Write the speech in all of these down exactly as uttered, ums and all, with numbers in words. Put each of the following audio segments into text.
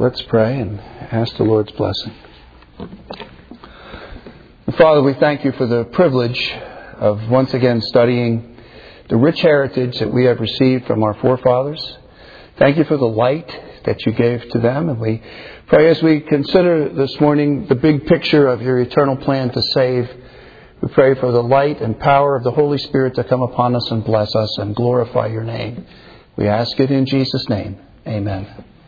Let's pray and ask the Lord's blessing. Father, we thank you for the privilege of once again studying the rich heritage that we have received from our forefathers. Thank you for the light that you gave to them. And we pray as we consider this morning the big picture of your eternal plan to save, we pray for the light and power of the Holy Spirit to come upon us and bless us and glorify your name. We ask it in Jesus' name. Amen.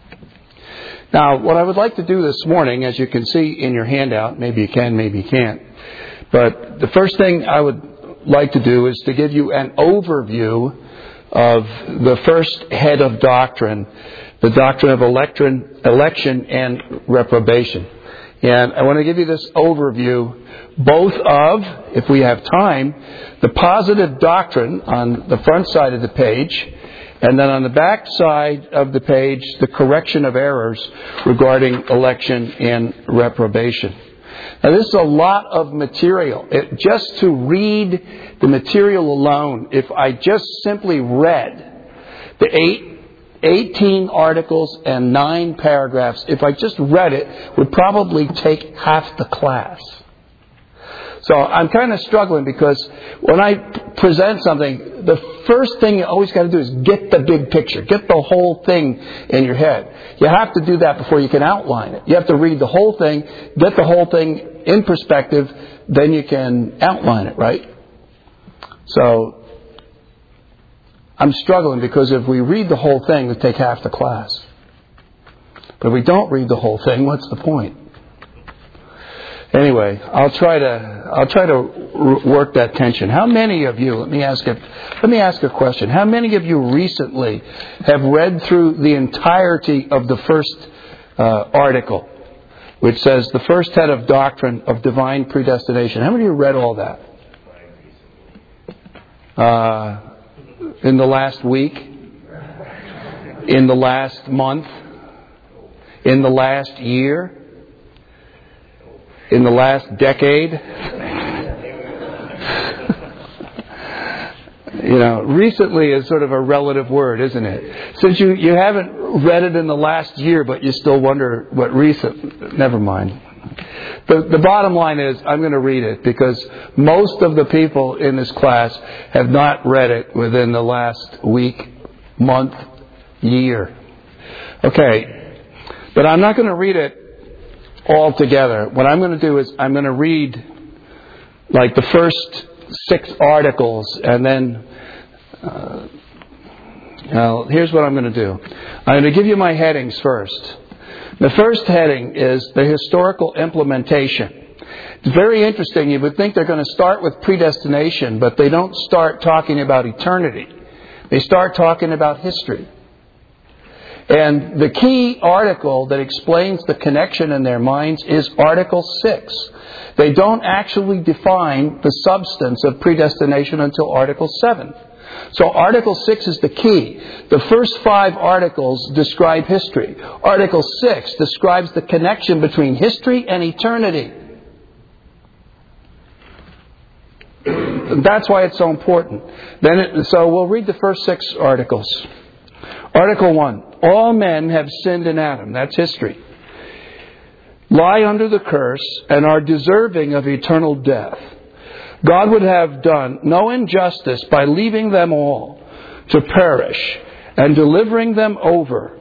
Now, what I would like to do this morning, as you can see in your handout, maybe you can, maybe you can't, but the first thing I would like to do is to give you an overview of the first head of doctrine, the doctrine of election, election and reprobation. And I want to give you this overview, both of, if we have time, the positive doctrine on the front side of the page, and then on the back side of the page, the correction of errors regarding election and reprobation. Now, this is a lot of material. It, just to read the material alone, if I just simply read the eight, eighteen articles and nine paragraphs, if I just read it, would probably take half the class. So I'm kind of struggling because when I present something, the first thing you always got to do is get the big picture. Get the whole thing in your head. You have to do that before you can outline it. You have to read the whole thing, get the whole thing in perspective, then you can outline it, right? So I'm struggling because if we read the whole thing, we take half the class. But if we don't read the whole thing, what's the point? Anyway, I'll try to I'll try to work that tension. How many of you? Let me ask a let me ask a question. How many of you recently have read through the entirety of the first uh, article, which says the first head of doctrine of divine predestination? How many of you read all that? Uh, in the last week, in the last month, in the last year. In the last decade? You know, recently is sort of a relative word, isn't it? Since you, you haven't read it in the last year, but you still wonder what recent... Never mind. The, the bottom line is, I'm going to read it because most of the people in this class have not read it within the last week, month, year. Okay. But I'm not going to read it all together. What I'm going to do is I'm going to read like the first six articles and then uh, now here's what I'm going to do. I'm going to give you my headings first. The first heading is the historical implementation. It's very interesting. You would think they're going to start with predestination, but they don't start talking about eternity. They start talking about history. And the key article that explains the connection in their minds is Article six. They don't actually define the substance of predestination until Article seven. So Article six is the key. The first five articles describe history. Article six describes the connection between history and eternity. That's why it's so important. Then, it, so we'll read the first six articles. Article one. All men have sinned in Adam. That's history. Lie under the curse and are deserving of eternal death. God would have done no injustice by leaving them all to perish and delivering them over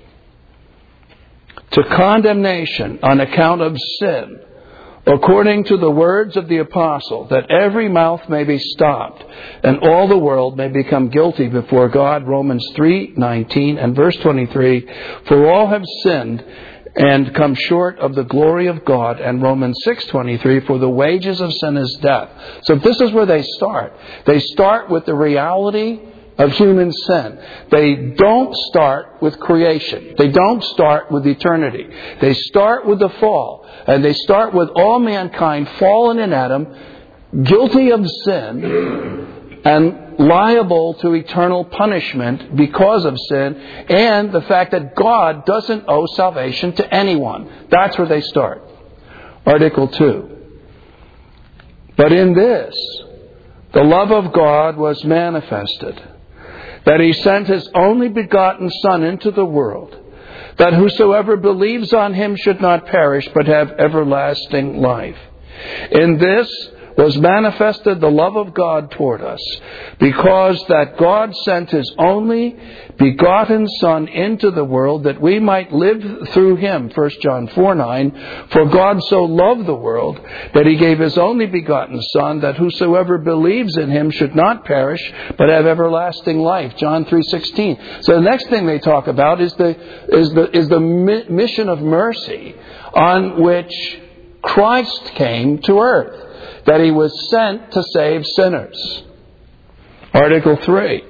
to condemnation on account of sin, according to the words of the apostle, that every mouth may be stopped and all the world may become guilty before God. Romans three nineteen and verse twenty-three. For all have sinned and come short of the glory of God. And Romans six twenty-three. For the wages of sin is death. So this is where they start. They start with the reality of human sin. They don't start with creation. They don't start with eternity. They start with the fall. And they start with all mankind fallen in Adam, guilty of sin, and liable to eternal punishment because of sin, and the fact that God doesn't owe salvation to anyone. That's where they start. Article two. But in this, the love of God was manifested, that He sent His only begotten Son into the world, that whosoever believes on him should not perish, but have everlasting life. In this was manifested the love of God toward us, because that God sent His only begotten Son into the world that we might live through Him. First John four nine. For God so loved the world that He gave His only begotten Son, that whosoever believes in Him should not perish, but have everlasting life. John three sixteen. So the next thing they talk about is the is the is the mission of mercy on which Christ came to earth, that He was sent to save sinners. Article three.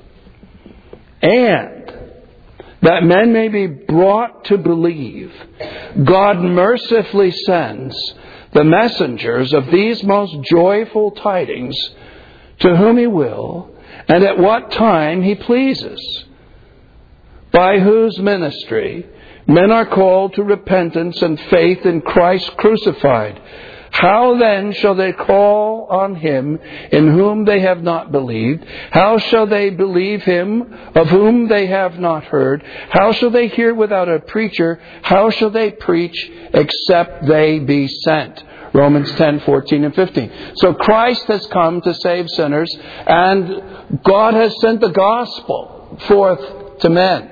And that men may be brought to believe, God mercifully sends the messengers of these most joyful tidings to whom He will, and at what time He pleases, by whose ministry men are called to repentance and faith in Christ crucified. How then shall they call on Him in whom they have not believed? How shall they believe Him of whom they have not heard? How shall they hear without a preacher? How shall they preach except they be sent? Romans ten fourteen and fifteen. So Christ has come to save sinners, and God has sent the gospel forth to men,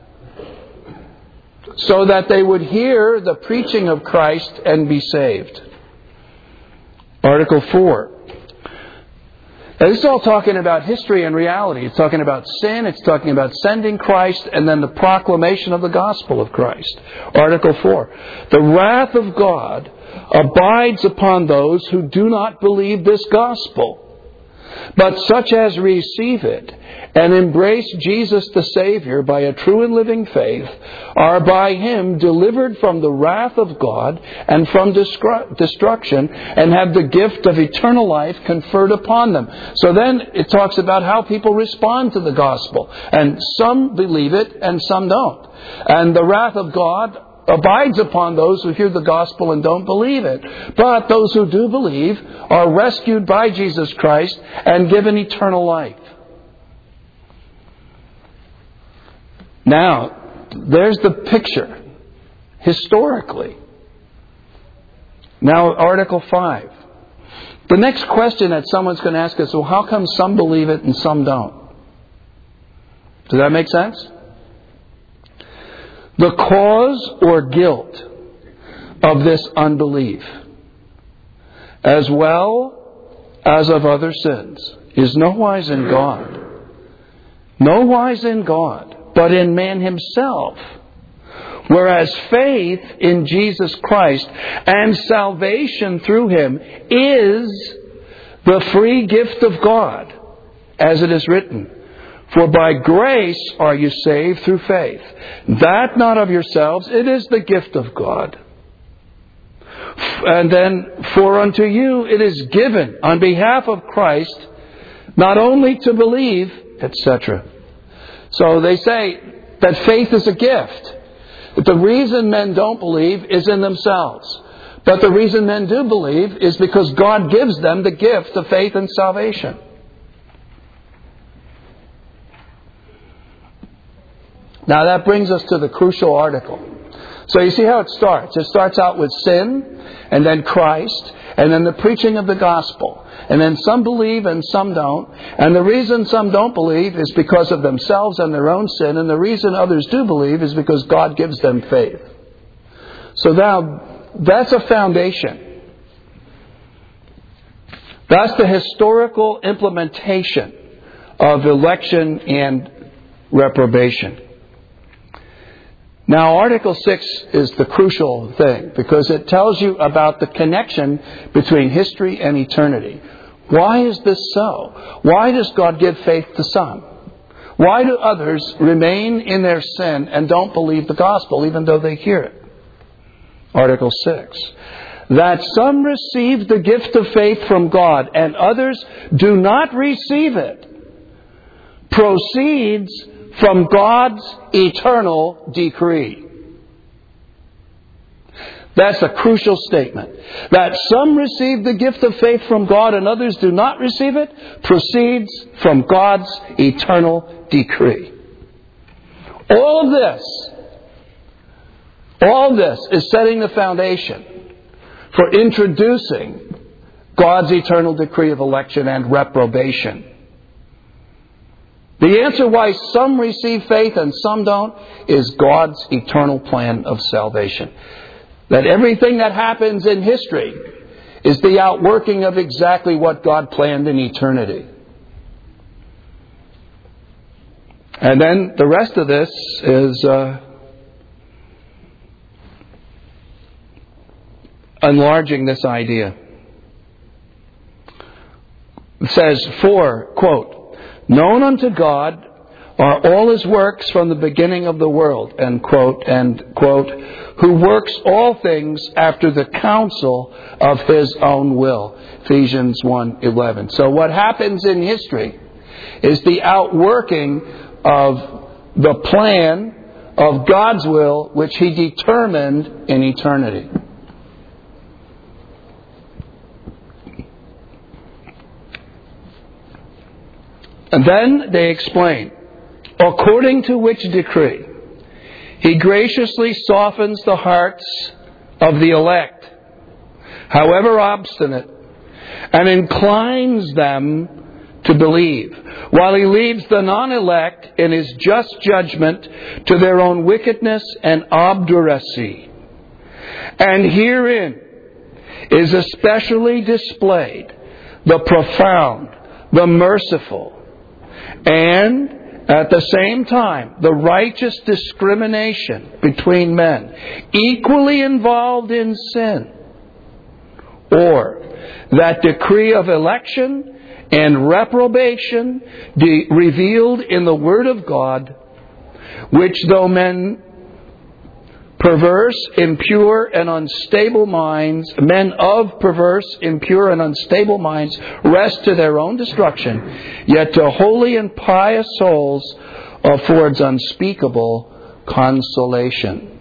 so that they would hear the preaching of Christ and be saved. Article four. Now, this is all talking about history and reality. It's talking about sin. It's talking about sending Christ and then the proclamation of the gospel of Christ. Article four. The wrath of God abides upon those who do not believe this gospel, but such as receive it and embrace Jesus the Savior by a true and living faith are by Him delivered from the wrath of God and from destruction, and have the gift of eternal life conferred upon them. So then it talks about how people respond to the gospel. And some believe it and some don't. And the wrath of God abides upon those who hear the gospel and don't believe it. But those who do believe are rescued by Jesus Christ and given eternal life. Now, there's the picture, historically. Now, Article five. The next question that someone's going to ask is, well, how come some believe it and some don't? Does that make sense? The cause or guilt of this unbelief, as well as of other sins, is no wise in God. No wise in God, but in man himself. Whereas faith in Jesus Christ and salvation through Him is the free gift of God, as it is written, for by grace are you saved through faith. That not of yourselves, it is the gift of God. And then, for unto you it is given on behalf of Christ, not only to believe, et cetera. So they say that faith is a gift. But the reason men don't believe is in themselves. But the reason men do believe is because God gives them the gift of faith and salvation. Now that brings us to the crucial article. So you see how it starts. It starts out with sin, and then Christ, and then the preaching of the gospel. And then some believe and some don't. And the reason some don't believe is because of themselves and their own sin. And the reason others do believe is because God gives them faith. So now, that's a foundation. That's the historical implementation of election and reprobation. Now, Article six is the crucial thing because it tells you about the connection between history and eternity. Why is this so? Why does God give faith to some? Why do others remain in their sin and don't believe the gospel even though they hear it? Article six. That some receive the gift of faith from God and others do not receive it proceeds from God's eternal decree. That's a crucial statement. That some receive the gift of faith from God and others do not receive it proceeds from God's eternal decree. All of this All this is setting the foundation for introducing God's eternal decree of election and reprobation. The answer why some receive faith and some don't is God's eternal plan of salvation. That everything that happens in history is the outworking of exactly what God planned in eternity. And then the rest of this is uh, enlarging this idea. It says, for, quote, known unto God are all His works from the beginning of the world, end quote, and quote, who works all things after the counsel of His own will. Ephesians one eleven. So what happens in history is the outworking of the plan of God's will, which He determined in eternity. And then they explain, according to which decree He graciously softens the hearts of the elect, however obstinate, and inclines them to believe, while He leaves the non-elect in His just judgment to their own wickedness and obduracy. And herein is especially displayed the profound, the merciful, and at the same time, the righteous discrimination between men equally involved in sin, or that decree of election and reprobation de- revealed in the Word of God, which though men perverse, impure, and unstable minds, men of perverse, impure, and unstable minds, rest to their own destruction, yet to holy and pious souls affords unspeakable consolation.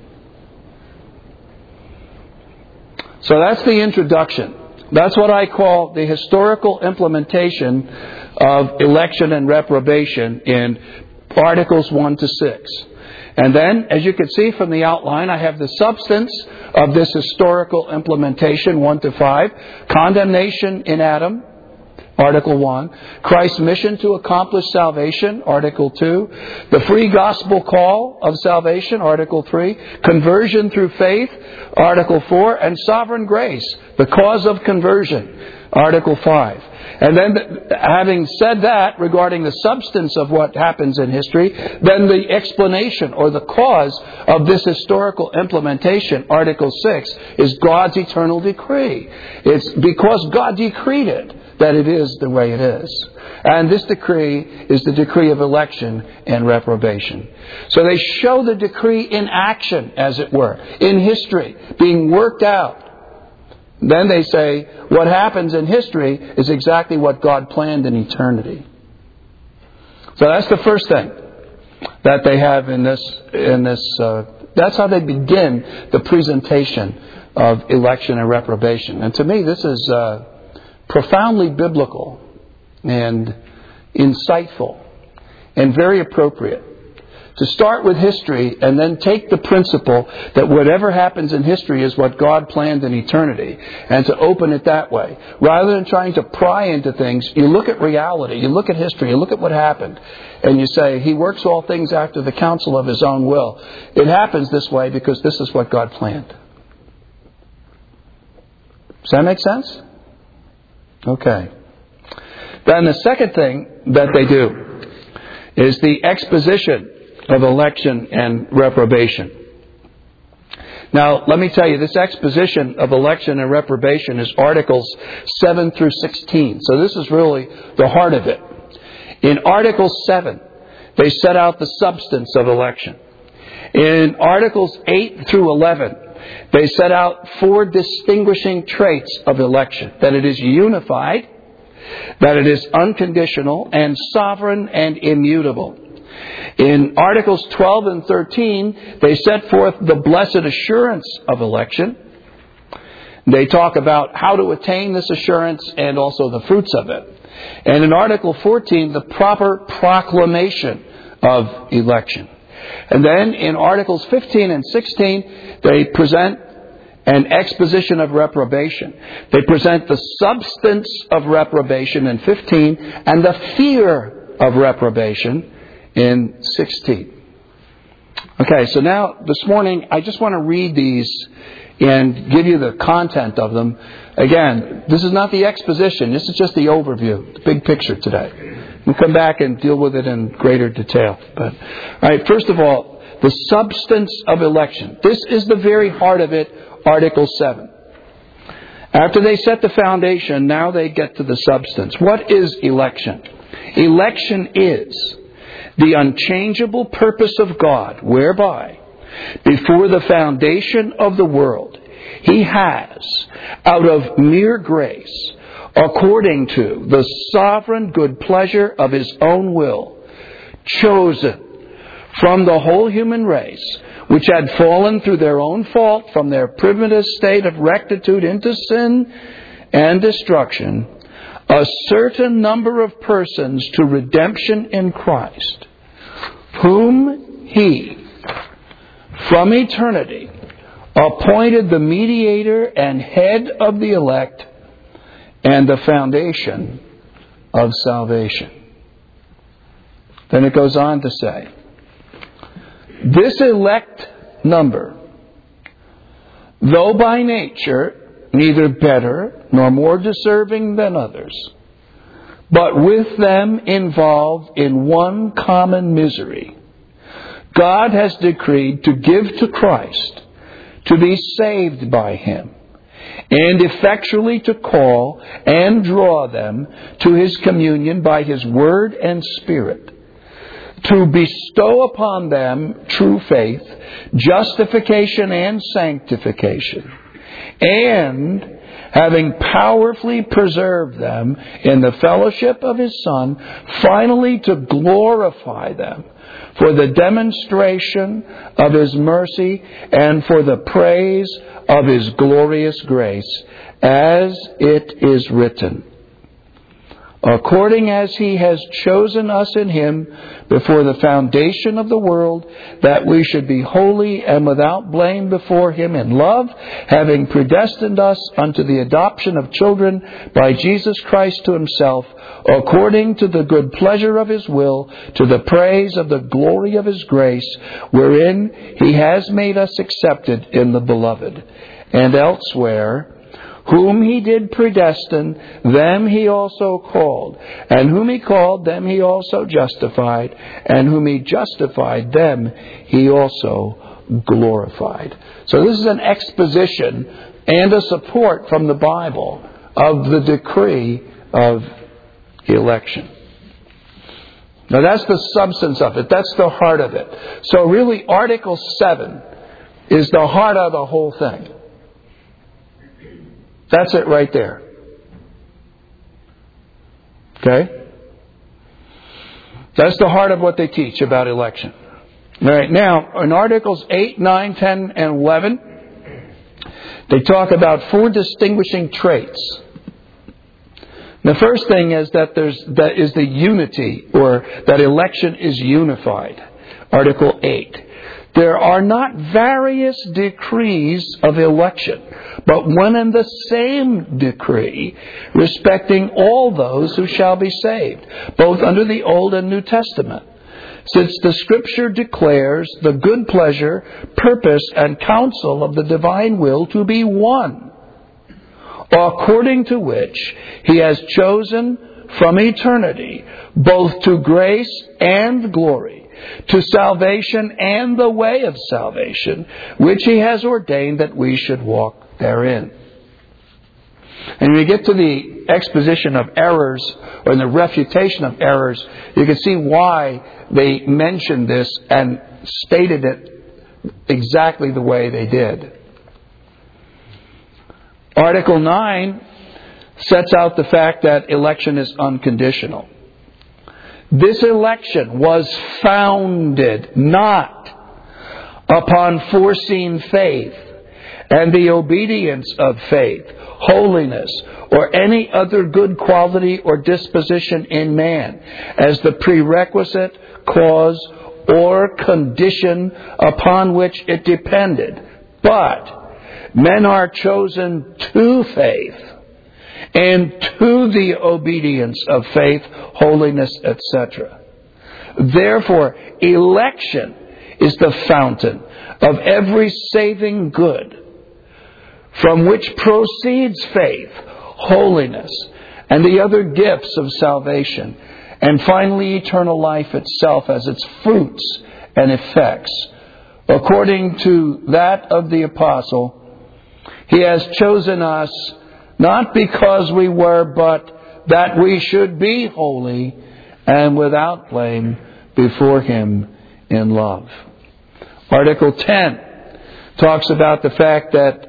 So that's the introduction. That's what I call the historical implementation of election and reprobation in Articles one to six. And then, as you can see from the outline, I have the substance of this historical implementation, one to five. Condemnation in Adam, Article one. Christ's mission to accomplish salvation, Article two. The free gospel call of salvation, Article three. Conversion through faith, Article four. And sovereign grace, the cause of conversion, Article five. And then, having said that regarding the substance of what happens in history, then the explanation or the cause of this historical implementation, Article six, is God's eternal decree. It's because God decreed it that it is the way it is. And this decree is the decree of election and reprobation. So they show the decree in action, as it were, in history, being worked out. Then they say, what happens in history is exactly what God planned in eternity. So that's the first thing that they have in this. In this, uh, that's how they begin the presentation of election and reprobation. And to me, this is uh, profoundly biblical and insightful and very appropriate. To start with history and then take the principle that whatever happens in history is what God planned in eternity, and to open it that way. Rather than trying to pry into things, you look at reality, you look at history, you look at what happened, and you say, He works all things after the counsel of His own will. It happens this way because this is what God planned. Does that make sense? Okay. Then the second thing that they do is the exposition of election and reprobation. Now, let me tell you, this exposition of election and reprobation is Articles seven through sixteen. So this is really the heart of it. In Article seven, they set out the substance of election. In Articles eight through eleven, they set out four distinguishing traits of election. That it is unified, that it is unconditional, and sovereign and immutable. In Articles twelve and thirteen, they set forth the blessed assurance of election. They talk about how to attain this assurance and also the fruits of it. And in Article fourteen, the proper proclamation of election. And then in Articles fifteen and sixteen, they present an exposition of reprobation. They present the substance of reprobation in fifteen and the fear of reprobation in sixteen. Okay, so now this morning I just want to read these and give you the content of them. Again, this is not the exposition. This is just the overview, the big picture today. We'll come back and deal with it in greater detail. But, all right, first of all, the substance of election. This is the very heart of it, Article seven. After they set the foundation, now they get to the substance. What is election? Election is the unchangeable purpose of God, whereby, before the foundation of the world, He has, out of mere grace, according to the sovereign good pleasure of His own will, chosen from the whole human race, which had fallen through their own fault from their primitive state of rectitude into sin and destruction, a certain number of persons to redemption in Christ, whom He, from eternity, appointed the mediator and head of the elect and the foundation of salvation. Then it goes on to say, this elect number, though by nature neither better nor more deserving than others, but with them involved in one common misery, God has decreed to give to Christ, to be saved by Him, and effectually to call and draw them to His communion by His Word and Spirit, to bestow upon them true faith, justification and sanctification, and having powerfully preserved them in the fellowship of His Son, finally to glorify them for the demonstration of His mercy and for the praise of His glorious grace, as it is written, according as He has chosen us in Him before the foundation of the world, that we should be holy and without blame before Him in love, having predestined us unto the adoption of children by Jesus Christ to Himself, according to the good pleasure of His will, to the praise of the glory of His grace, wherein He has made us accepted in the Beloved. And elsewhere, whom He did predestine, them He also called. And whom He called, them He also justified. And whom He justified, them He also glorified. So this is an exposition and a support from the Bible of the decree of election. Now that's the substance of it. That's the heart of it. So really Article seven is the heart of the whole thing. That's it right there. Okay? That's the heart of what they teach about election. All right, now, in Articles eight, nine, ten, and eleven, they talk about four distinguishing traits. The first thing is that there's that is the unity, or that election is unified. Article eight. There are not various decrees of election, but one and the same decree respecting all those who shall be saved, both under the Old and New Testament. Since the Scripture declares the good pleasure, purpose, and counsel of the divine will to be one, according to which He has chosen from eternity, both to grace and glory, to salvation and the way of salvation, which He has ordained that we should walk therein. And when you get to the exposition of errors, or the refutation of errors, you can see why they mentioned this and stated it exactly the way they did. Article nine sets out the fact that election is unconditional. This election was founded not upon foreseen faith and the obedience of faith, holiness, or any other good quality or disposition in man as the prerequisite cause or condition upon which it depended. But men are chosen to faith and to the obedience of faith, holiness, et cetera. Therefore, election is the fountain of every saving good, from which proceeds faith, holiness, and the other gifts of salvation, and finally eternal life itself as its fruits and effects. According to that of the apostle, he has chosen us not because we were, but that we should be holy and without blame before him in love. Article ten talks about the fact that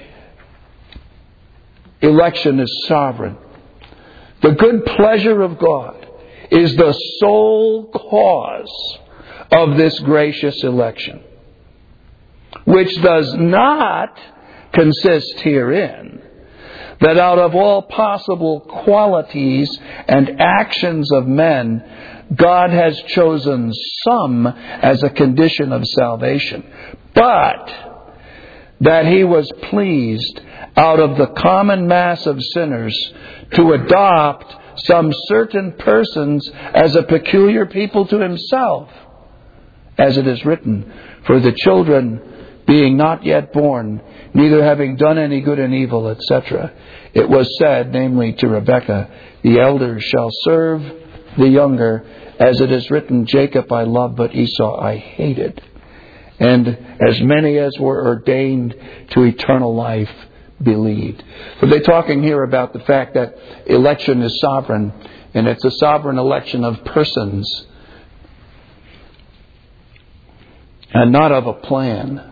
election is sovereign. The good pleasure of God is the sole cause of this gracious election, which does not consist herein that out of all possible qualities and actions of men, God has chosen some as a condition of salvation, but that he was pleased out of the common mass of sinners to adopt some certain persons as a peculiar people to himself, as it is written, for the children being not yet born, neither having done any good and evil, et cetera. It was said, namely to Rebekah, the elders shall serve the younger, as it is written, Jacob I loved, but Esau I hated. And as many as were ordained to eternal life believed. So they're talking here about the fact that election is sovereign, and it's a sovereign election of persons, and not of a plan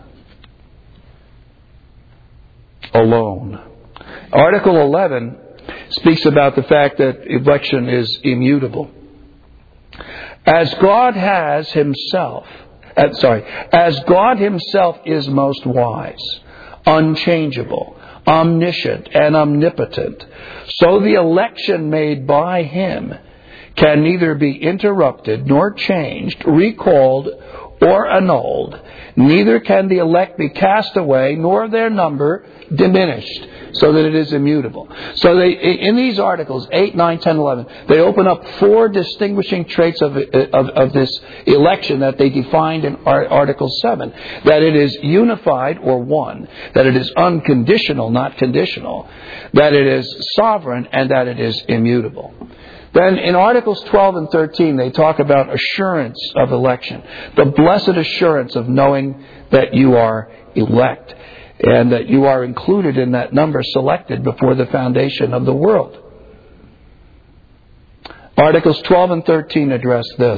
alone. Article eleven speaks about the fact that election is immutable. As God has himself, uh, sorry, as God himself is most wise, unchangeable, omniscient, and omnipotent, so the election made by him can neither be interrupted nor changed, recalled, or annulled. Neither can the elect be cast away, nor their number diminished, so that it is immutable. So they, in these articles, eight, nine, ten, eleven, they open up four distinguishing traits of, of, of this election that they defined in Article seven. That it is unified, or one. That it is unconditional, not conditional. That it is sovereign, and that it is immutable. Then in Articles twelve and thirteen, they talk about assurance of election. The blessed assurance of knowing that you are elect, and that you are included in that number selected before the foundation of the world. Articles twelve and thirteen address this.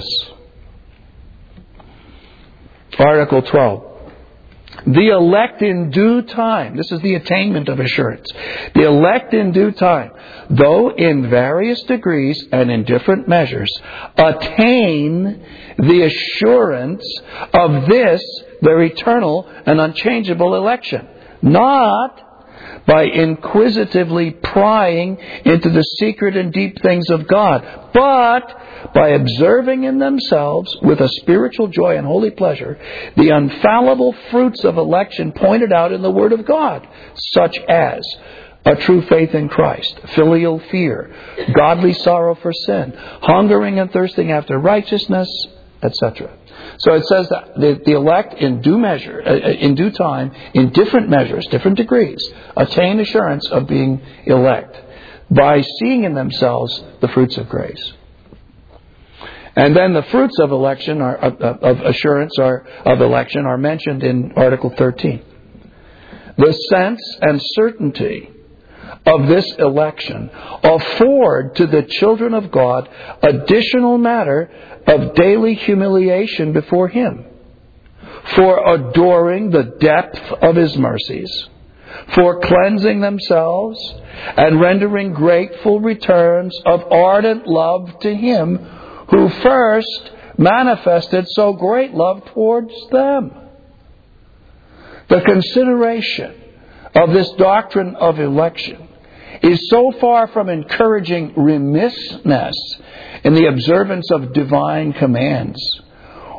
Article twelve. The elect in due time. This is the attainment of assurance. The elect in due time, though in various degrees and in different measures, attain the assurance of this, their eternal and unchangeable election. Not by inquisitively prying into the secret and deep things of God, but by observing in themselves, with a spiritual joy and holy pleasure, the infallible fruits of election pointed out in the Word of God, such as a true faith in Christ, filial fear, godly sorrow for sin, hungering and thirsting after righteousness, et cetera. So it says that the, the elect in due measure, uh, in due time, in different measures, different degrees, attain assurance of being elect by seeing in themselves the fruits of grace. And then the fruits of election are, of, of assurance are, of election are mentioned in Article thirteen. The sense and certainty of this election afford to the children of God additional matter of daily humiliation before Him, for adoring the depth of His mercies, for cleansing themselves and rendering grateful returns of ardent love to Him who first manifested so great love towards them. The consideration of this doctrine of election is so far from encouraging remissness in the observance of divine commands,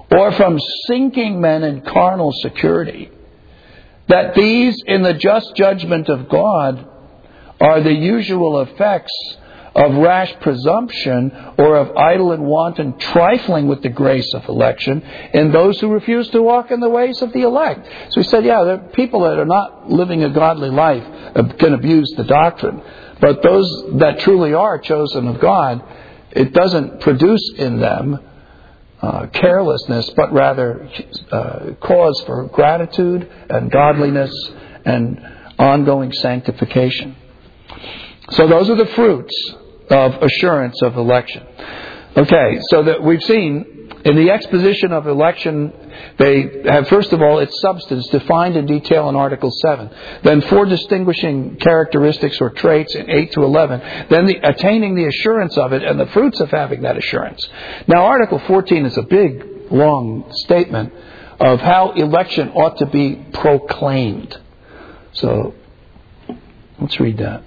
or from sinking men in carnal security, that these, in the just judgment of God, are the usual effects of rash presumption or of idle and wanton trifling with the grace of election in those who refuse to walk in the ways of the elect. So he said, yeah, there are people that are not living a godly life can abuse the doctrine. But those that truly are chosen of God, it doesn't produce in them uh, carelessness, but rather uh, cause for gratitude and godliness and ongoing sanctification. So those are the fruits of assurance of election. Okay, so that we've seen in the exposition of election, they have first of all its substance defined in detail in Article seven. Then four distinguishing characteristics or traits in eight to eleven. Then the attaining the assurance of it and the fruits of having that assurance. Now Article fourteen is a big, long statement of how election ought to be proclaimed. So let's read that.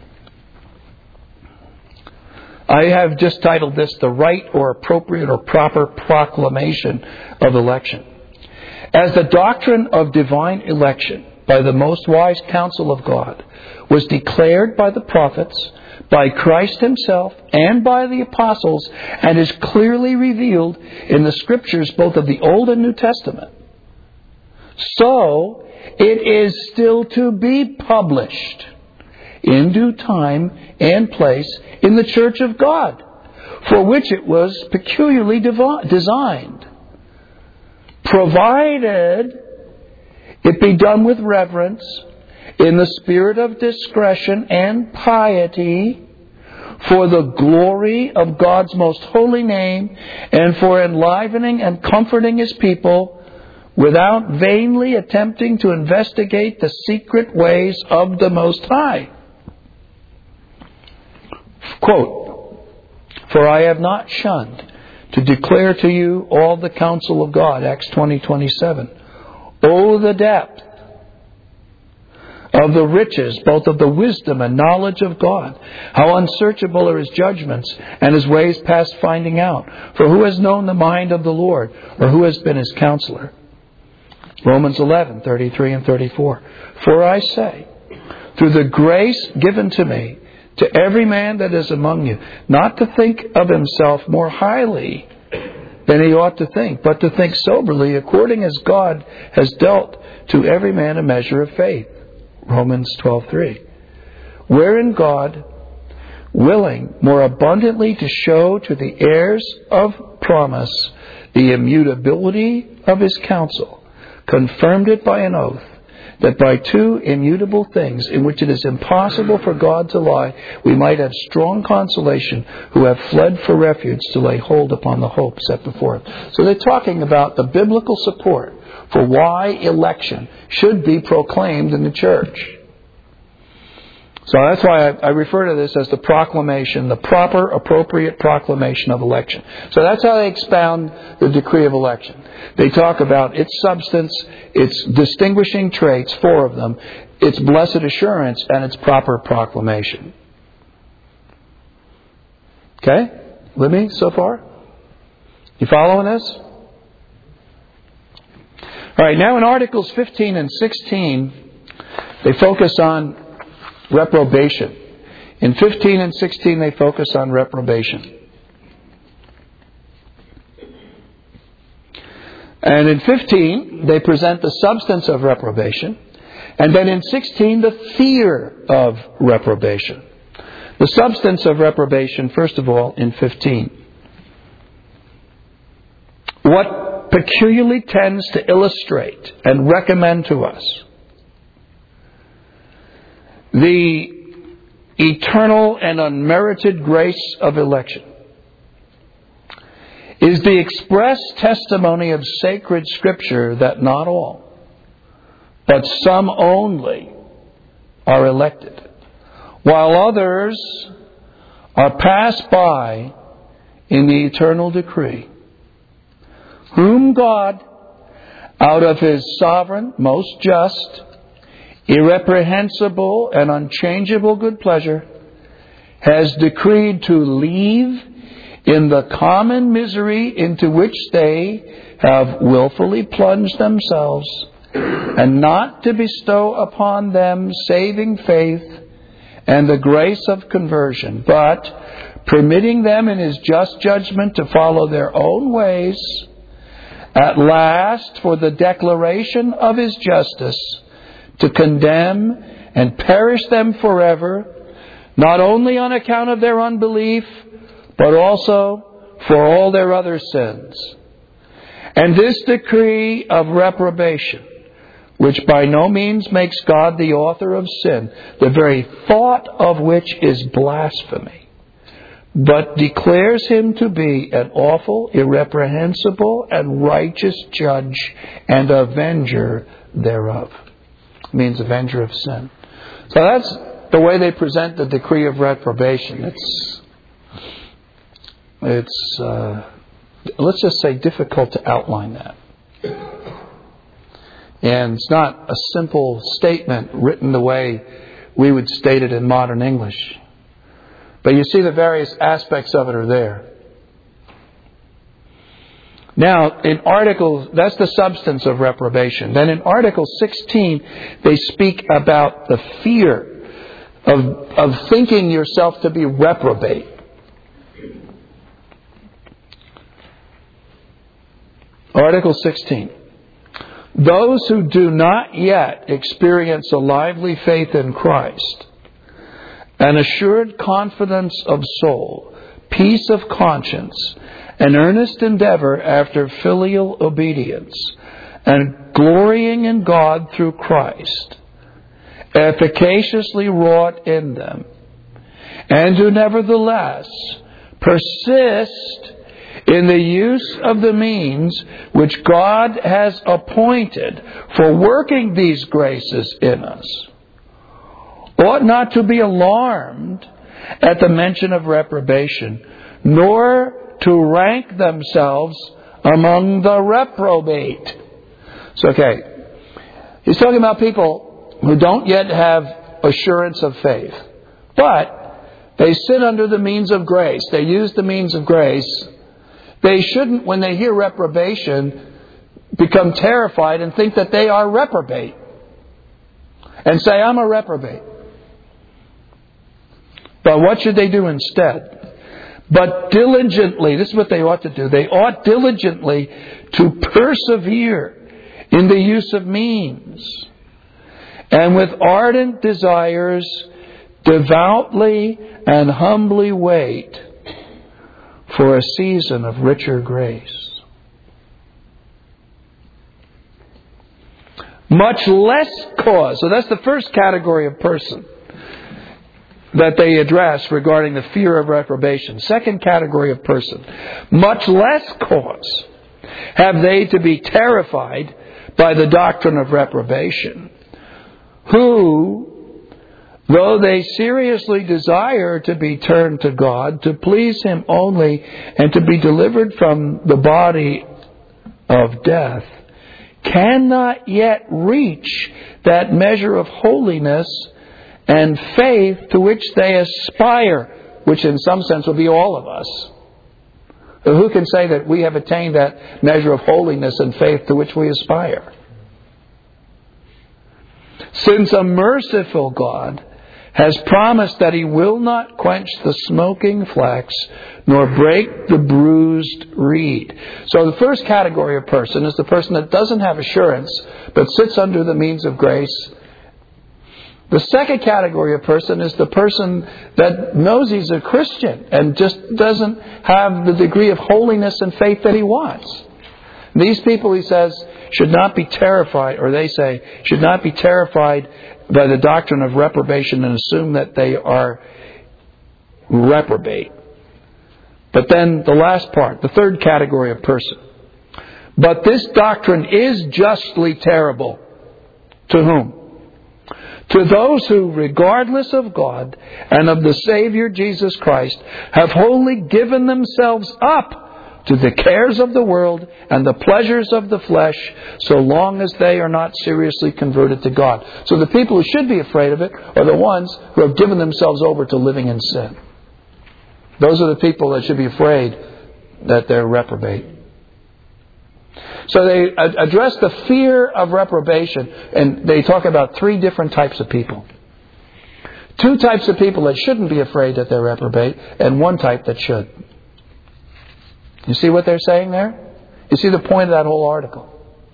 I have just titled this, The Right or Appropriate or Proper Proclamation of Election. As the doctrine of divine election by the most wise counsel of God was declared by the prophets, by Christ himself, and by the apostles, and is clearly revealed in the scriptures both of the Old and New Testament, so it is still to be published in due time and place in the church of God, for which it was peculiarly devi- designed, provided it be done with reverence, in the spirit of discretion and piety, for the glory of God's most holy name, and for enlivening and comforting his people, without vainly attempting to investigate the secret ways of the Most High. Quote, for I have not shunned to declare to you all the counsel of God, Acts twenty twenty-seven. Oh, the depth of the riches, both of the wisdom and knowledge of God. How unsearchable are his judgments and his ways past finding out. For who has known the mind of the Lord, or who has been his counselor? Romans eleven, thirty-three and thirty-four. For I say, through the grace given to me, to every man that is among you, not to think of himself more highly than he ought to think, but to think soberly, according as God has dealt to every man a measure of faith. Romans twelve three. Wherein God, willing more abundantly to show to the heirs of promise the immutability of his counsel, confirmed it by an oath, that by two immutable things in which it is impossible for God to lie, we might have strong consolation who have fled for refuge to lay hold upon the hope set before us. So they're talking about the biblical support for why election should be proclaimed in the church. So that's why I, I refer to this as the proclamation, the proper, appropriate proclamation of election. So that's how they expound the decree of election. They talk about its substance, its distinguishing traits, four of them, its blessed assurance, and its proper proclamation. Okay? With me so far? You following this? All right, now in Articles fifteen and sixteen, they focus on reprobation. In fifteen and sixteen, they focus on reprobation. And in fifteen, they present the substance of reprobation. And then in sixteen, the fear of reprobation. The substance of reprobation, first of all, in fifteen. What peculiarly tends to illustrate and recommend to us the eternal and unmerited grace of election is the express testimony of sacred Scripture that not all, but some only, are elected, while others are passed by in the eternal decree, whom God, out of his sovereign, most just, irreprehensible and unchangeable good pleasure, has decreed to leave in the common misery into which they have willfully plunged themselves, and not to bestow upon them saving faith and the grace of conversion, but permitting them in His just judgment to follow their own ways, at last for the declaration of His justice, to condemn and perish them forever, not only on account of their unbelief, but also for all their other sins. And this decree of reprobation, which by no means makes God the author of sin, the very thought of which is blasphemy, but declares Him to be an awful, irreprehensible, and righteous judge and avenger thereof. It means avenger of sin. So that's the way they present the decree of reprobation. It's, it's uh, let's just say, difficult to outline that. And it's not a simple statement written the way we would state it in modern English. But you see the various aspects of it are there. Now, in Article, that's the substance of reprobation. Then in Article sixteen, they speak about the fear of, of thinking yourself to be reprobate. Article sixteen. Those who do not yet experience a lively faith in Christ, an assured confidence of soul, peace of conscience, an earnest endeavor after filial obedience, and glorying in God through Christ, efficaciously wrought in them, and who nevertheless persist in the use of the means which God has appointed for working these graces in us, ought not to be alarmed at the mention of reprobation, nor to rank themselves among the reprobate. So, okay, he's talking about people who don't yet have assurance of faith, but they sit under the means of grace. They use the means of grace. They shouldn't, when they hear reprobation, become terrified and think that they are reprobate and say, I'm a reprobate. But what should they do instead? But diligently, this is what they ought to do. They ought diligently to persevere in the use of means, and with ardent desires devoutly and humbly wait for a season of richer grace. Much less cause. So that's the first category of person that they address regarding the fear of reprobation. Second category of person. Much less cause have they to be terrified by the doctrine of reprobation, who, though they seriously desire to be turned to God, to please Him only, and to be delivered from the body of death, cannot yet reach that measure of holiness and faith to which they aspire, which in some sense will be all of us. Who can say that we have attained that measure of holiness and faith to which we aspire? Since a merciful God has promised that He will not quench the smoking flax, nor break the bruised reed. So the first category of person is the person that doesn't have assurance, but sits under the means of grace. The second category of person is the person that knows he's a Christian and just doesn't have the degree of holiness and faith that he wants. These people, he says, should not be terrified, or they say, should not be terrified by the doctrine of reprobation and assume that they are reprobate. But then the last part, the third category of person. But this doctrine is justly terrible. To whom? To those who, regardless of God and of the Savior Jesus Christ, have wholly given themselves up to the cares of the world and the pleasures of the flesh, so long as they are not seriously converted to God. So the people who should be afraid of it are the ones who have given themselves over to living in sin. Those are the people that should be afraid that they're reprobate. So they address the fear of reprobation, and they talk about three different types of people. Two types of people that shouldn't be afraid that they're reprobate, and one type that should. You see what they're saying there? You see the point of that whole article?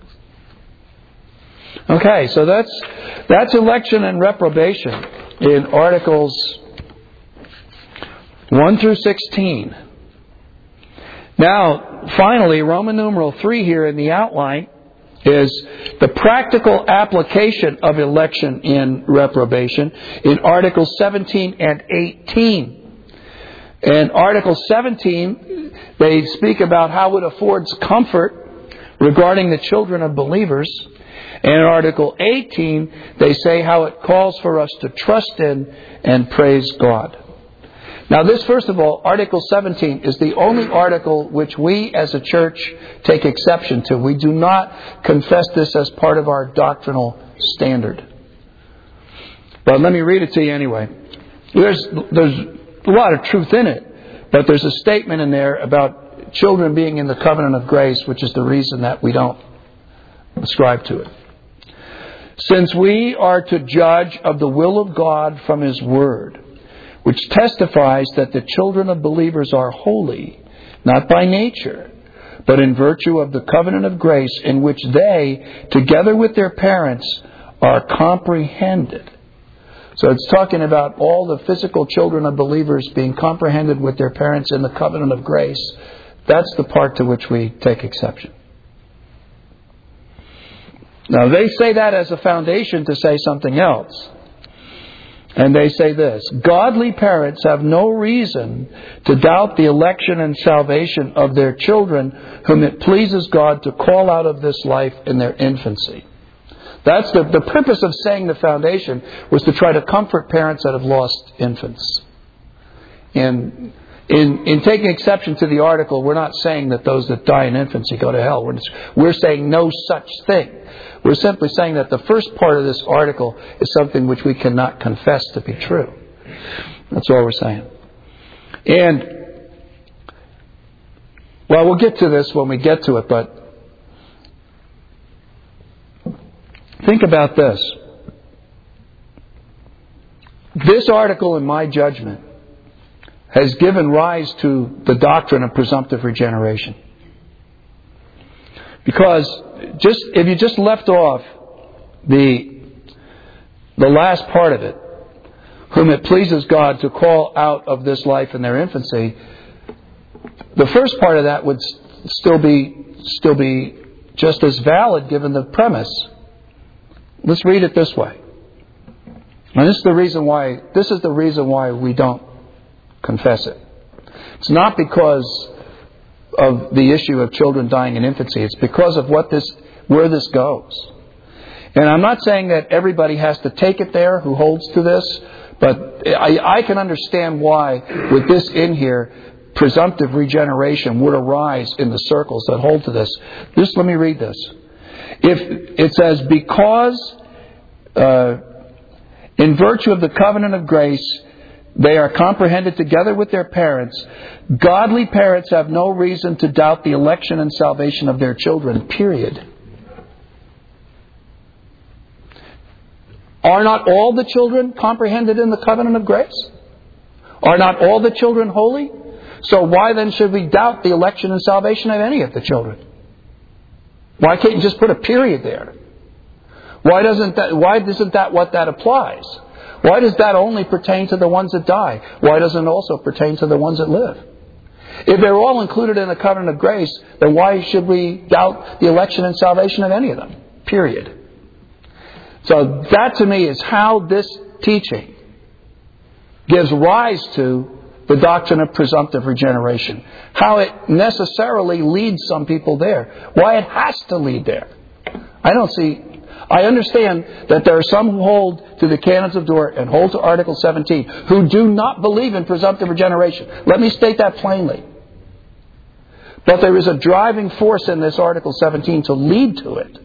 Okay, so that's that's election and reprobation in Articles one through sixteen. Now, finally, Roman numeral three here in the outline is the practical application of election in reprobation in Articles seventeen and eighteen. In Article seventeen, they speak about how it affords comfort regarding the children of believers. And in Article eighteen, they say how it calls for us to trust in and praise God. Now this, first of all, Article seventeen is the only article which we as a church take exception to. We do not confess this as part of our doctrinal standard. But let me read it to you anyway. There's, there's a lot of truth in it, but there's a statement in there about children being in the covenant of grace, which is the reason that we don't ascribe to it. Since we are to judge of the will of God from His Word, which testifies that the children of believers are holy, not by nature, but in virtue of the covenant of grace in which they, together with their parents, are comprehended. So it's talking about all the physical children of believers being comprehended with their parents in the covenant of grace. That's the part to which we take exception. Now they say that as a foundation to say something else. And they say this: godly parents have no reason to doubt the election and salvation of their children whom it pleases God to call out of this life in their infancy. That's the, the purpose of saying the foundation was to try to comfort parents that have lost infants. And in, in taking exception to the article, we're not saying that those that die in infancy go to hell. We're, just, we're saying no such thing. We're simply saying that the first part of this article is something which we cannot confess to be true. That's all we're saying. And, well, we'll get to this when we get to it, but think about this. This article, in my judgment, has given rise to the doctrine of presumptive regeneration. Because just if you just left off the the last part of it, whom it pleases God to call out of this life in their infancy, the first part of that would still be still be just as valid given the premise. Let's read it this way. And this is the reason why this is the reason why we don't confess it. It's not because of the issue of children dying in infancy. It's because of what this, where this goes. And I'm not saying that everybody has to take it there who holds to this, but I, I can understand why, with this in here, presumptive regeneration would arise in the circles that hold to this. Just let me read this. If it says, because uh, in virtue of the covenant of grace, they are comprehended together with their parents, godly parents have no reason to doubt the election and salvation of their children, period. Are not all the children comprehended in the covenant of grace? Are not all the children holy? So why then should we doubt the election and salvation of any of the children? Why can't you just put a period there? Why doesn't that, why isn't that what that applies? Why does that only pertain to the ones that die? Why doesn't it also pertain to the ones that live? If they're all included in the covenant of grace, then why should we doubt the election and salvation of any of them? Period. So that to me is how this teaching gives rise to the doctrine of presumptive regeneration. How it necessarily leads some people there. Why it has to lead there. I don't see... I understand that there are some who hold to the canons of Dort and hold to Article seventeen who do not believe in presumptive regeneration. Let me state that plainly. But there is a driving force in this Article seventeen to lead to it.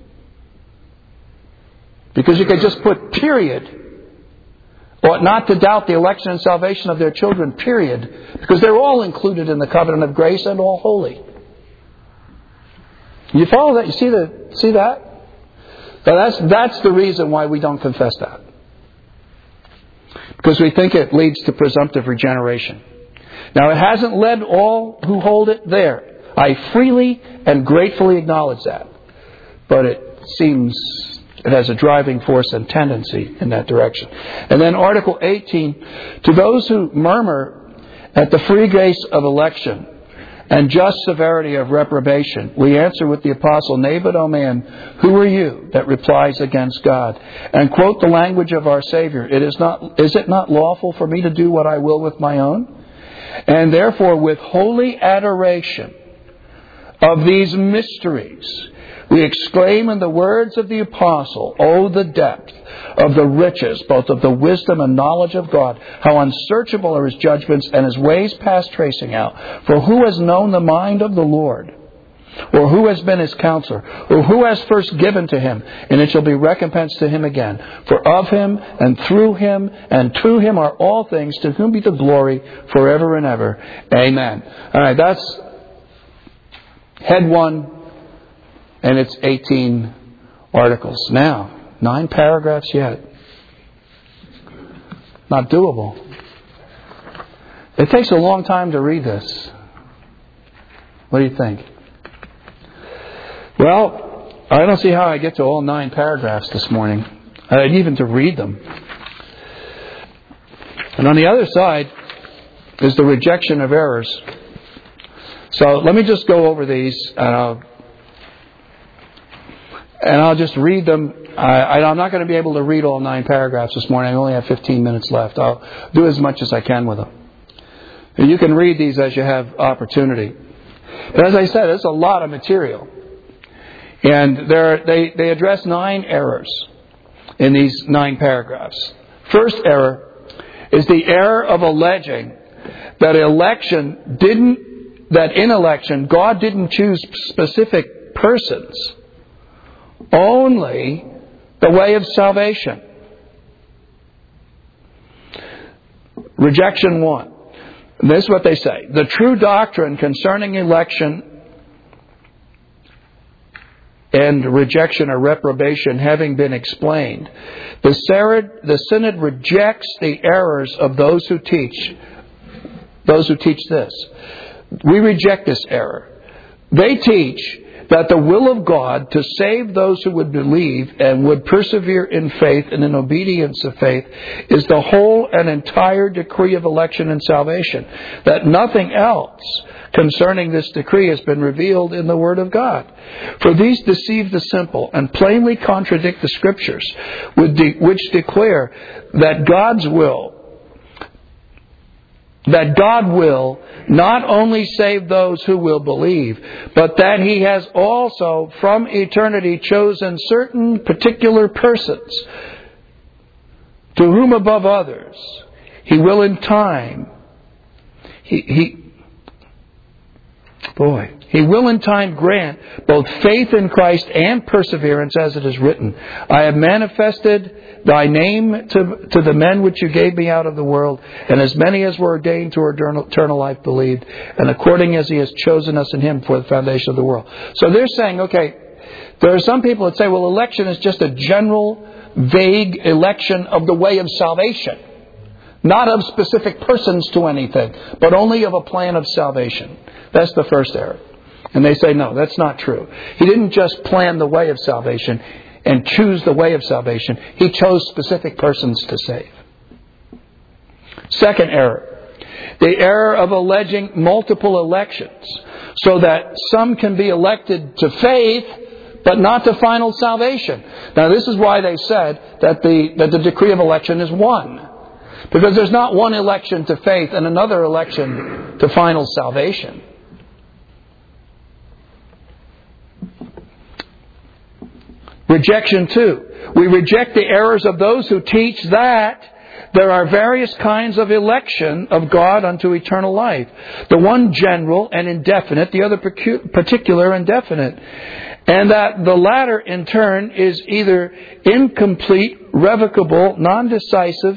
Because you could just put period, ought not to doubt the election and salvation of their children, period. Because they're all included in the covenant of grace and all holy. You follow that? You see the see that? So that's that's the reason why we don't confess that. Because we think it leads to presumptive regeneration. Now, it hasn't led all who hold it there. I freely and gratefully acknowledge that. But it seems it has a driving force and tendency in that direction. And then Article eighteen, to those who murmur at the free grace of election and just severity of reprobation, we answer with the apostle, Nay, but, O man, who are you that replies against God? And quote the language of our Savior, it is not, is it not lawful for me to do what I will with my own? And therefore, with holy adoration of these mysteries, we exclaim in the words of the apostle, O the depth of the riches, both of the wisdom and knowledge of God, how unsearchable are His judgments and His ways past tracing out. For who has known the mind of the Lord? Or who has been His counselor? Or who has first given to Him? And it shall be recompensed to Him again. For of Him, and through Him, and to Him are all things, to whom be the glory forever and ever. Amen. All right, that's head one, and it's eighteen articles. Now, nine paragraphs yet. Not doable. It takes a long time to read this. What do you think? Well, I don't see how I get to all nine paragraphs this morning, uh, even to read them. And on the other side is the rejection of errors. So let me just go over these, and I'll, and I'll just read them. I, I'm not going to be able to read all nine paragraphs this morning. I only have fifteen minutes left. I'll do as much as I can with them. And you can read these as you have opportunity. But as I said, it's a lot of material. And there, they, they address nine errors in these nine paragraphs. First error is the error of alleging that election didn't, that in election God didn't choose specific persons, only the way of salvation. Rejection one. This is what they say. The true doctrine concerning election and rejection or reprobation having been explained, the Synod, the Synod rejects the errors of those who teach, those who teach this. We reject this error. They teach that the will of God to save those who would believe and would persevere in faith and in obedience of faith is the whole and entire decree of election and salvation. That nothing else concerning this decree has been revealed in the Word of God. For these deceive the simple and plainly contradict the Scriptures, which declare that God's will, that God will not only save those who will believe, but that He has also from eternity chosen certain particular persons, to whom above others He will in time, He, he Boy, He will in time grant both faith in Christ and perseverance, as it is written, I have manifested Thy name to, to the men which You gave Me out of the world, and as many as were ordained to eternal, eternal life believed, and according as He has chosen us in Him for the foundation of the world. So they're saying, okay, there are some people that say, well, election is just a general, vague election of the way of salvation. Not of specific persons to anything, but only of a plan of salvation. That's the first error. And they say, no, that's not true. He didn't just plan the way of salvation and choose the way of salvation. He chose specific persons to save. Second error. The error of alleging multiple elections, so that some can be elected to faith, but not to final salvation. Now, this is why they said that the, that the decree of election is one. Because there's not one election to faith and another election to final salvation. Rejection two. We reject the errors of those who teach that there are various kinds of election of God unto eternal life. The one general and indefinite, the other particular and definite. And that the latter, in turn, is either incomplete, revocable, non-decisive,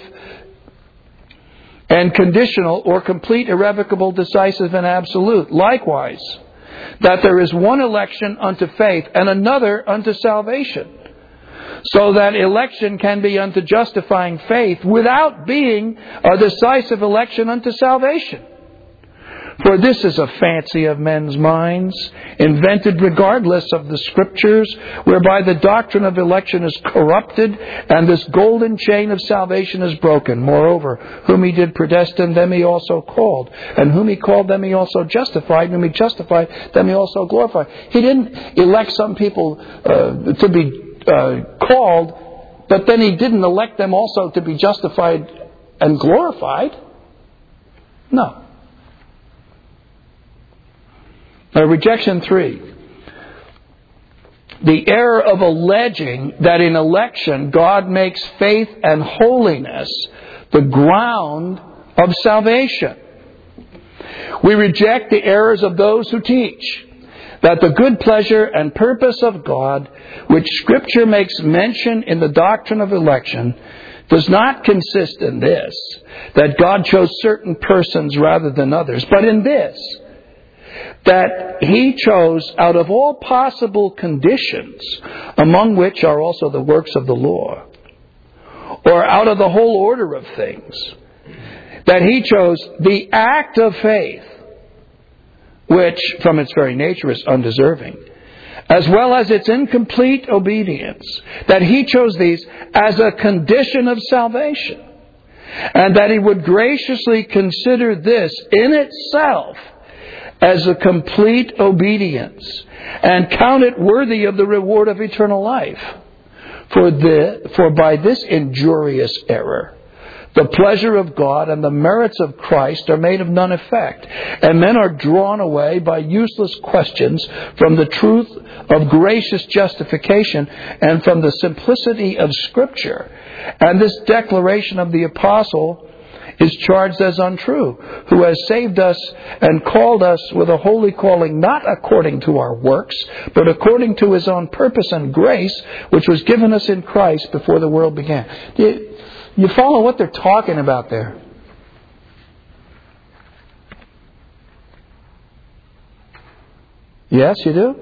and conditional, or complete, irrevocable, decisive, and absolute. Likewise, that there is one election unto faith and another unto salvation, so that election can be unto justifying faith without being a decisive election unto salvation. For this is a fancy of men's minds, invented regardless of the Scriptures, whereby the doctrine of election is corrupted, and this golden chain of salvation is broken. Moreover, whom He did predestine, them He also called. And whom He called, them He also justified. And whom He justified, them He also glorified. He didn't elect some people uh, to be uh, called, but then He didn't elect them also to be justified and glorified. No. Uh, rejection three. The error of alleging that in election God makes faith and holiness the ground of salvation. We reject the errors of those who teach that the good pleasure and purpose of God, which Scripture makes mention in the doctrine of election, does not consist in this, that God chose certain persons rather than others, but in this, that He chose out of all possible conditions, among which are also the works of the law, or out of the whole order of things, that He chose the act of faith, which from its very nature is undeserving, as well as its incomplete obedience, that He chose these as a condition of salvation, and that He would graciously consider this in itself as a complete obedience, and count it worthy of the reward of eternal life. For the, for by this injurious error, the pleasure of God and the merits of Christ are made of none effect, and men are drawn away by useless questions from the truth of gracious justification and from the simplicity of Scripture. And this declaration of the Apostle is charged as untrue, who has saved us and called us with a holy calling, not according to our works, but according to His own purpose and grace, which was given us in Christ before the world began. Do you, you follow what they're talking about there? Yes, you do?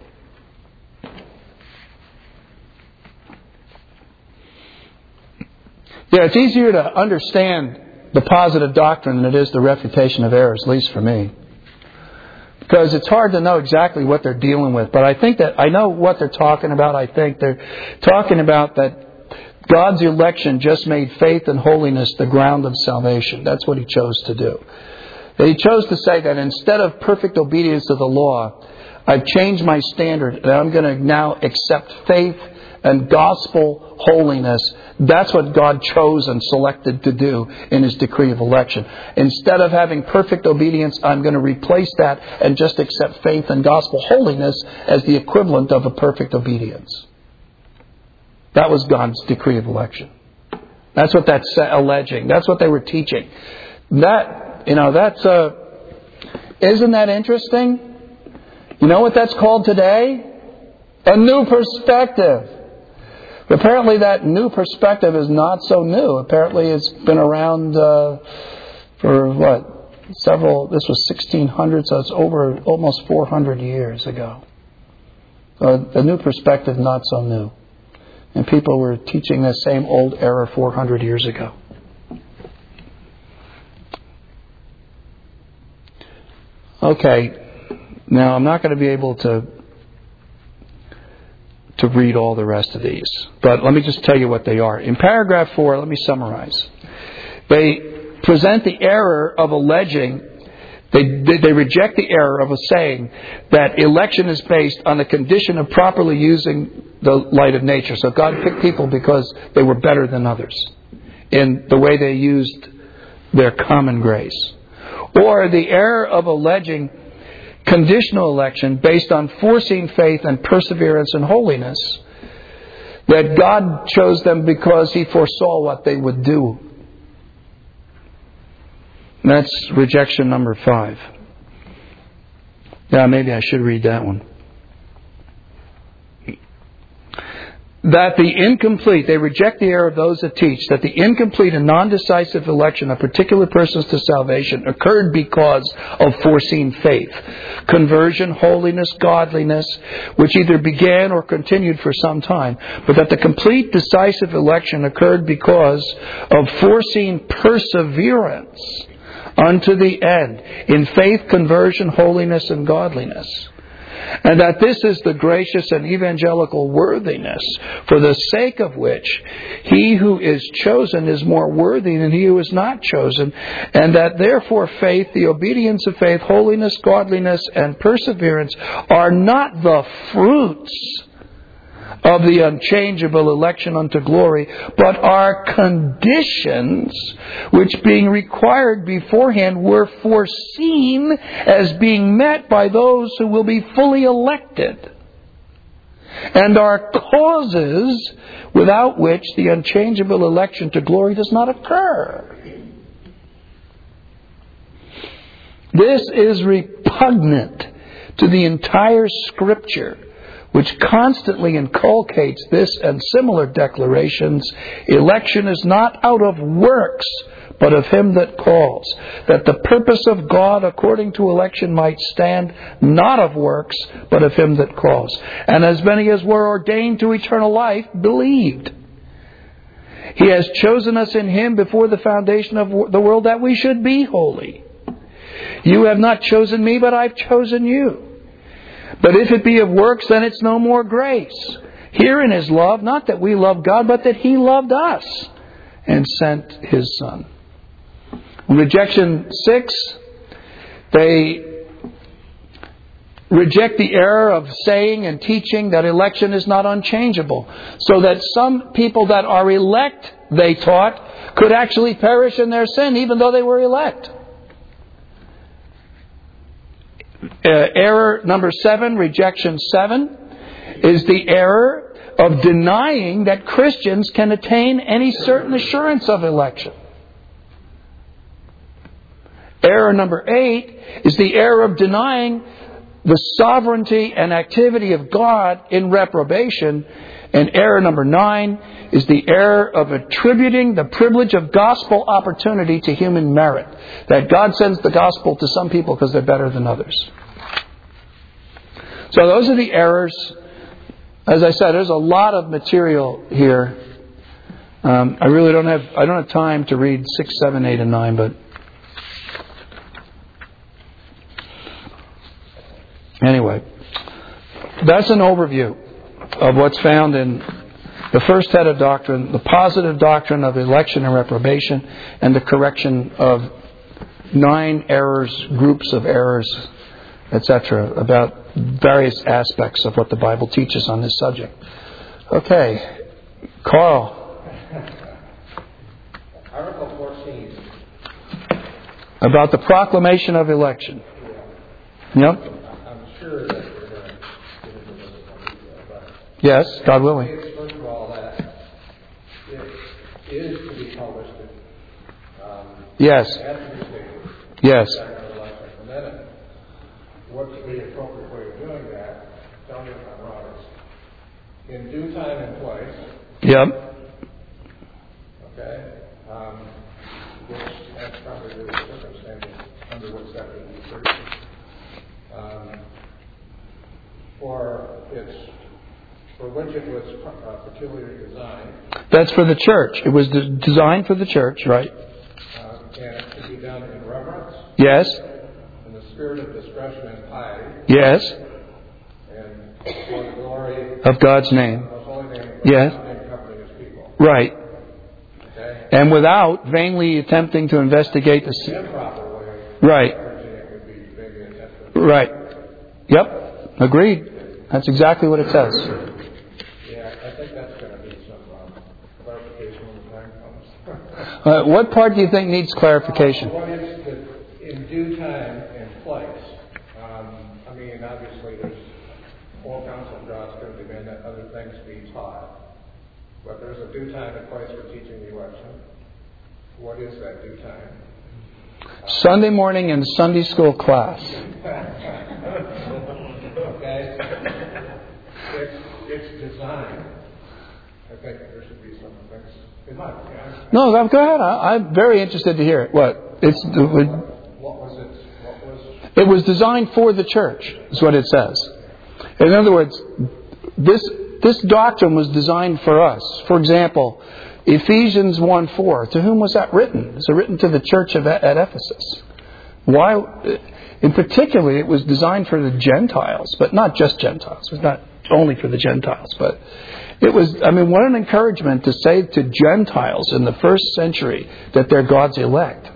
Yeah, it's easier to understand the positive doctrine than it is the refutation of errors, at least for me. Because it's hard to know exactly what they're dealing with. But I think that I know what they're talking about. I think they're talking about that God's election just made faith and holiness the ground of salvation. That's what He chose to do. He chose to say that instead of perfect obedience to the law, I've changed my standard and I'm going to now accept faith and gospel holiness. That's what God chose and selected to do in His decree of election. Instead of having perfect obedience, I'm going to replace that and just accept faith and gospel holiness as the equivalent of a perfect obedience. That was God's decree of election. That's what that's alleging. That's what they were teaching. That, you know, that's, uh, isn't that interesting? You know what that's called today? A new perspective. Apparently that new perspective is not so new. Apparently it's been around uh, for what? Several, this was sixteen hundred, so it's over almost four hundred years ago. Uh, the new perspective, not so new. And people were teaching the same old error four hundred years ago. Okay, now I'm not going to be able to to read all the rest of these. But let me just tell you what they are. In paragraph four, let me summarize. They present the error of alleging, they, they, they reject the error of saying that election is based on the condition of properly using the light of nature. So God picked people because they were better than others in the way they used their common grace. Or the error of alleging conditional election based on foreseen faith and perseverance and holiness, that God chose them because He foresaw what they would do. And that's rejection number five. Yeah, maybe I should read that one. that the incomplete, they reject the error of those that teach that the incomplete and non-decisive election of particular persons to salvation occurred because of foreseen faith, conversion, holiness, godliness, which either began or continued for some time, but that the complete decisive election occurred because of foreseen perseverance unto the end in faith, conversion, holiness, and godliness. And that this is the gracious and evangelical worthiness, for the sake of which he who is chosen is more worthy than he who is not chosen, and that therefore faith, the obedience of faith, holiness, godliness, and perseverance are not the fruits of the unchangeable election unto glory, but are conditions which, being required beforehand, were foreseen as being met by those who will be fully elected, and are causes without which the unchangeable election to glory does not occur. This is repugnant to the entire Scripture, which constantly inculcates this and similar declarations. Election is not out of works, but of him that calls, that the purpose of God according to election might stand, not of works, but of him that calls. And as many as were ordained to eternal life believed. He has chosen us in him before the foundation of the world that we should be holy. You have not chosen me, but I've chosen you. But if it be of works, then it's no more grace. Herein is love, not that we love God, but that he loved us and sent his Son. Rejection six, they reject the error of saying and teaching that election is not unchangeable. So that some people that are elect, they taught, could actually perish in their sin even though they were elect. Uh, error number seven, rejection seven, is the error of denying that Christians can attain any certain assurance of election. Error number eight is the error of denying the sovereignty and activity of God in reprobation. And error number nine is the error of attributing the privilege of gospel opportunity to human merit. That God sends the gospel to some people because they're better than others. So those are the errors. As I said, there's a lot of material here. Um, I really don't have I don't have time to read six, seven, eight, and nine, but anyway, that's an overview of what's found in the first head of doctrine, the positive doctrine of election and reprobation, and the correction of nine errors, groups of errors, et cetera, about various aspects of what the Bible teaches on this subject. Okay, Carl. Article fourteen. About the proclamation of election. Yep. I'm sure that we're going to get into this in more detail, but yes, God willing. it's, first of all, that it is to be published. Um, Yes. As to be stated. Yes. And then, what's the appropriate way of doing that? Tell me if I'm wrong. In due time and place. Yep. Okay. Um, which that's probably the circumstances under which that would be certain. Um, for its, for which it was uh, peculiarly designed. That's for the church. It was de- designed for the church, right? Uh, and it should be done in reverence. Yes. In the spirit of discretion and piety. Yes. And for the glory of God's name. Of the holy name. Yes. And company his people. Right. Okay. And without vainly attempting to investigate the The improper way. Right. It would be maybe a test. Right. Yep. Agreed. That's exactly what it says. Yeah, I think that's going to need some um, clarification when the time comes. Uh, what part do you think needs clarification? What is the in due time and place? Um, I mean, obviously, there's all counsel of God's going to demand that other things be taught, but there's a due time and place for teaching the election. What is that due time? Sunday morning in Sunday school class. Okay, it's it's designed I think there should be some things in my opinion. No, go ahead. I, I'm very interested to hear it. What? It's the, what was it? What was? It was designed for the church, is what it says. In other words, this this doctrine was designed for us. For example, Ephesians one four. To whom was that written? Was it written to the church of, at Ephesus? Why? In particular, it was designed for the Gentiles, but not just Gentiles. It was not only for the Gentiles, but it was, I mean, what an encouragement to say to Gentiles in the first century that they're God's elect.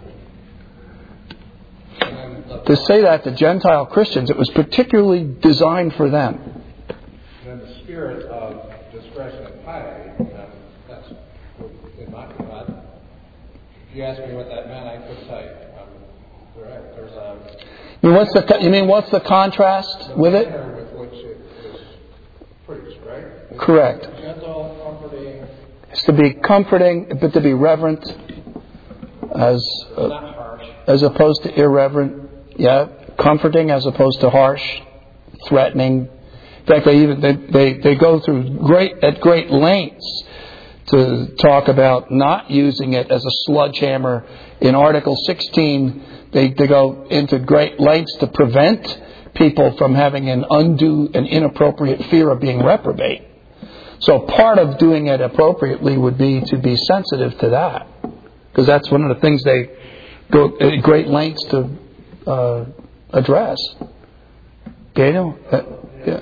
To say that to Gentile Christians, it was particularly designed for them. And the spirit of discretion and piety, um, that's in my mind. If you ask me what that meant, I could say. Um, there, there's a. You mean what's the you mean what's the contrast with it? With which it is preached, right? It's Correct. Gentle, comforting. It's to be comforting, but to be reverent, as uh, not harsh, as opposed to irreverent. Yeah, comforting as opposed to harsh, threatening. In fact, they even they, they, they go through great at great lengths to talk about not using it as a sledgehammer. In Article sixteen, they, they go into great lengths to prevent people from having an undue and inappropriate fear of being reprobate. So part of doing it appropriately would be to be sensitive to that, because that's one of the things they go at great lengths to uh, address. Daniel? Uh, yeah.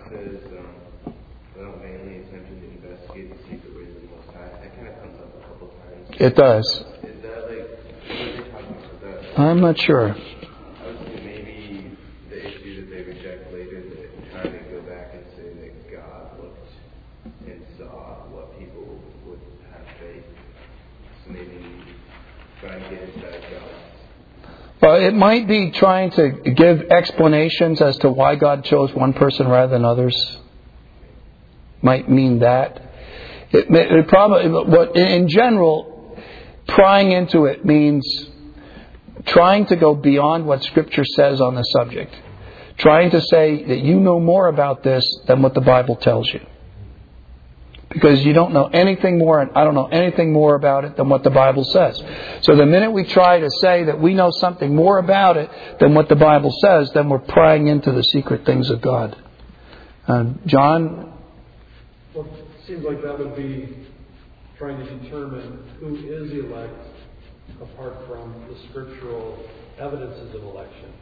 It does. Is that like, what are they talking about that? I'm not sure. I was thinking maybe the issue that they reject later, that trying to go back and say that God looked and saw what people would have faith. So maybe trying to get inside God. Well, it might be trying to give explanations as to why God chose one person rather than others. Might mean that. It, it probably, what in general, prying into it means trying to go beyond what Scripture says on the subject. Trying to say that you know more about this than what the Bible tells you. Because you don't know anything more, and I don't know anything more about it than what the Bible says. So the minute we try to say that we know something more about it than what the Bible says, then we're prying into the secret things of God. Uh, John? Well, it seems like that would be trying to determine who is elect apart from the scriptural evidences of election.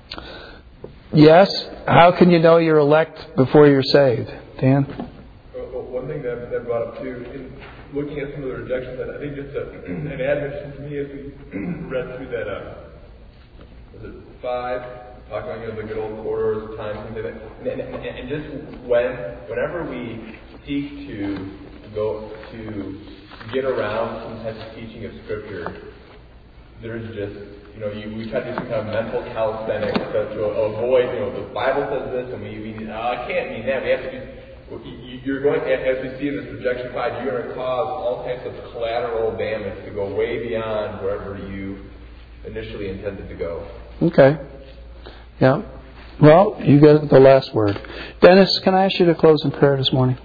Yes. How can you know you're elect before you're saved? Dan? Well, one thing that that brought up too, in looking at some of the rejections, that I think just a, an admonition to me as we read through that, uh, was it five, talking about, you know, the good old quarters, time, things like that, and, and, and just when, whenever we seek to go to get around some type of teaching of Scripture, there's just, you know, you, we try to do some kind of mental calisthenics to, to avoid, you know, the Bible says this, and we, we oh, I can't mean that. We have to do. You're going, as we see in this rejection five, you're going to cause all types of collateral damage to go way beyond wherever you initially intended to go. Okay. Yeah. Well, you get the last word. Dennis, can I ask you to close in prayer this morning?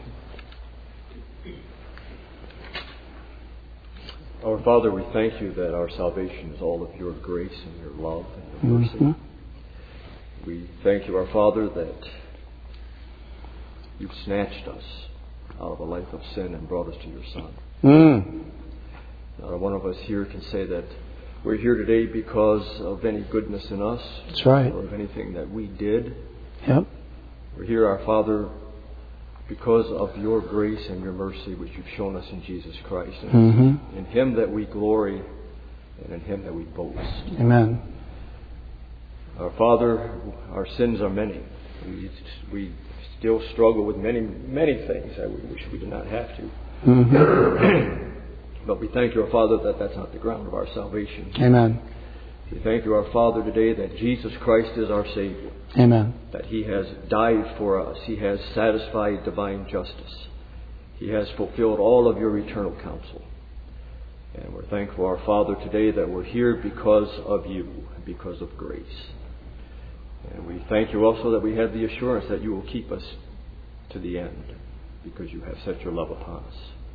Our Father, we thank you that our salvation is all of your grace and your love and your mercy. Mm-hmm. We thank you, our Father, that you've snatched us out of a life of sin and brought us to your Son. Mm. Not one of us here can say that we're here today because of any goodness in us. That's right. Or of anything that we did. Yep. We're here, our Father, because of your grace and your mercy which you've shown us in Jesus Christ. And Mm-hmm. in Him that we glory and in Him that we boast. Amen. Our Father, our sins are many. We, we still struggle with many, many things that we wish we did not have to. Mm-hmm. But we thank you, our Father, that that's not the ground of our salvation. Amen. We thank you, our Father, today that Jesus Christ is our Savior. Amen. That He has died for us. He has satisfied divine justice. He has fulfilled all of your eternal counsel. And we're thankful, our Father, today that we're here because of you, because of grace. And we thank you also that we have the assurance that you will keep us to the end because you have set your love upon us.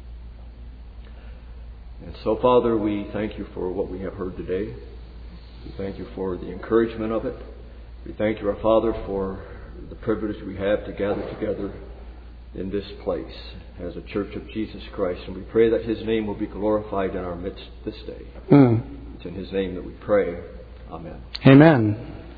And so, Father, we thank you for what we have heard today. We thank you for the encouragement of it. We thank you, our Father, for the privilege we have to gather together in this place as a church of Jesus Christ. And we pray that His name will be glorified in our midst this day. Mm. It's in His name that we pray. Amen. Amen.